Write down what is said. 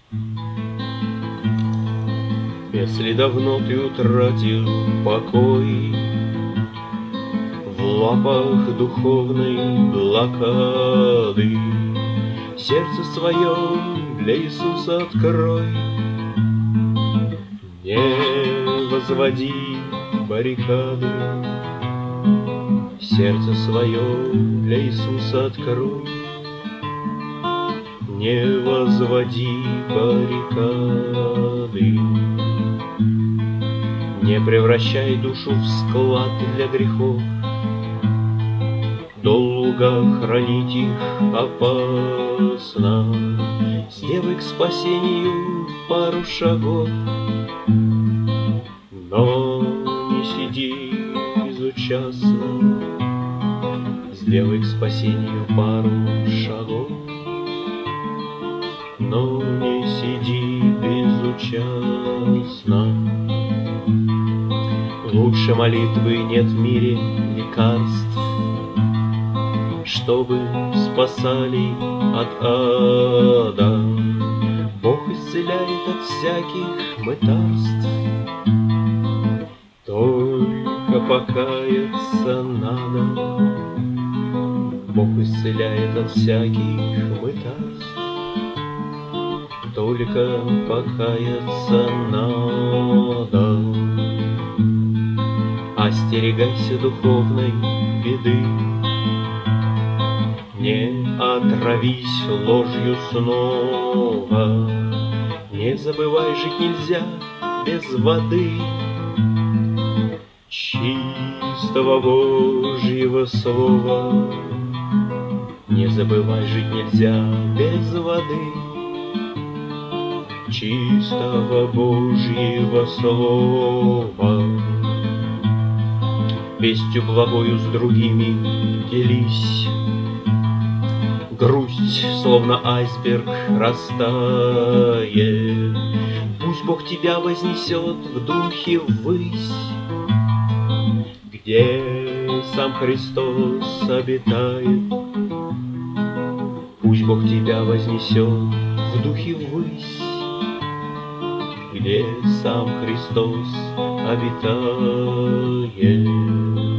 Если давно ты утратил покой в лапах духовной блокады, сердце свое для Иисуса открой. Не возводи баррикады, сердце свое для Иисуса открой. Не возводи баррикады, не превращай душу в склад для грехов. Долго хранить их опасно. Сделай к спасению пару шагов, но не сиди безучастно. Сделай к спасению пару шагов, но не сиди безучастно. Лучше молитвы нет в мире лекарств, чтобы спасали от ада. Бог исцеляет от всяких мытарств, только покаяться надо. Бог исцеляет от всяких мытарств, только покаяться надо. Остерегайся духовной беды, не отравись ложью снова. Не забывай, жить нельзя без воды, чистого Божьего слова. Не забывай, жить нельзя без воды, чистого Божьего слова. Вестью благою с другими делись, грусть, словно айсберг, растает. Пусть Бог тебя вознесет в духе ввысь, где сам Христос обитает. Пусть Бог тебя вознесет в духе ввысь, где сам Христос обитает.